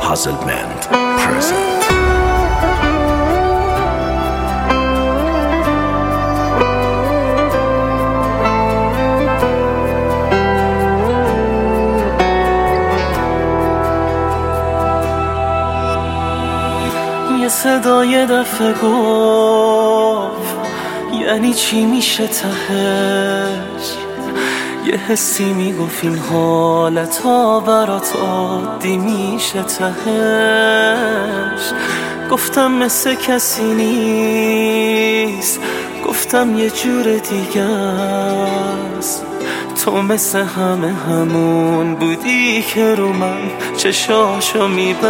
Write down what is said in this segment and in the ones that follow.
Puzzlement present. یه صدا یه دفعه گفت یعنی چی میشه تهش، یه حسی میگفت این حالتا برات عادی میشه تهش. گفتم مثل کسی نیست، گفتم یه جور دیگه است. تو مثل همه همون بودی که رو من چشاشو میبست.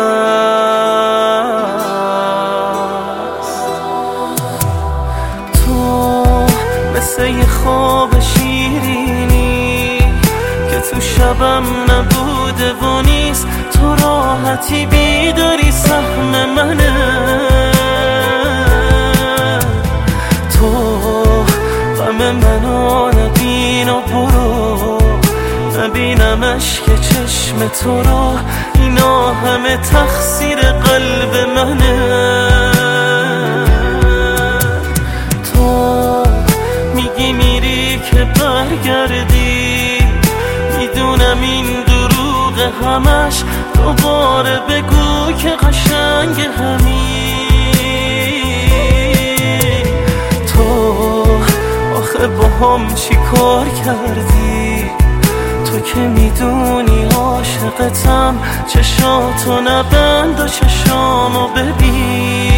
تو مثل یه خواب شیرینی که تو شبم نبوده و نیست. تو راحتی بیداری سهم منه. تو غم منو نبین و برو، نبینمش که چشم تو رو. اینا همه تقصیر قلب منه. تو میگی میری که برگردی، میدونم این دروغ همش. دوباره بگو که قشنگ همین. تو آخه با هم چی کار کردی؟ تو که میدونی عاشقتم. چشاتو نبند و چشامو ببین.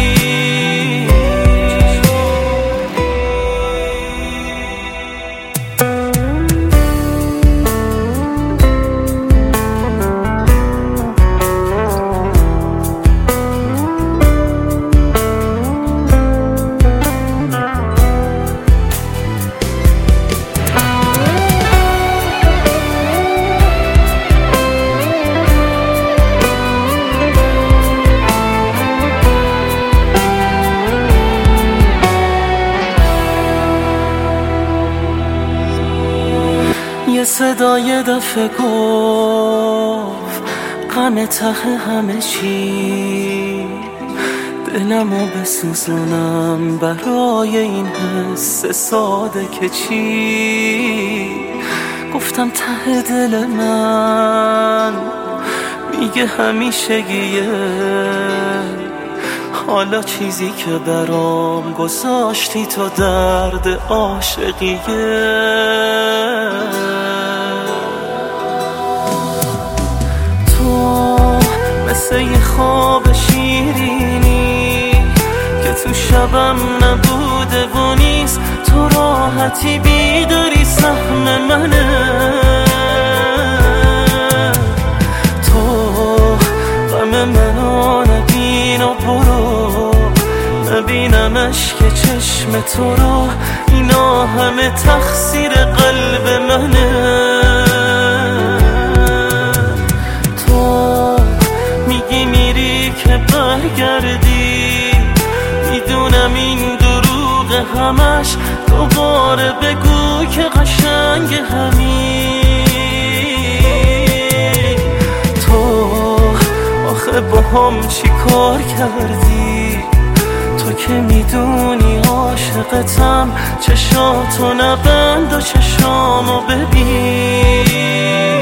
یه صدا یه دفعه گفت غم ته همه چی. دلمو بسوزونم برای این حس ساده که چی. گفتم ته دل من میگه همیشگیه. حالا چیزی که برام گذاشتی تو درد عاشقیه. مثل یه خواب شیرینی که تو شبم نبوده و نیست. تو راحتی بیداری سهم منه. تو غم منو نبین و برو، نبینمش که چشم تو رو. اینا همه تقصیر قلب منه. برگردی، میدونم این دروغ همش. دوباره بگو که قشنگ همین. تو آخه با هم چی کار کردی؟ تو که میدونی عاشقتم. چشاتو نبند و چشامو ببین.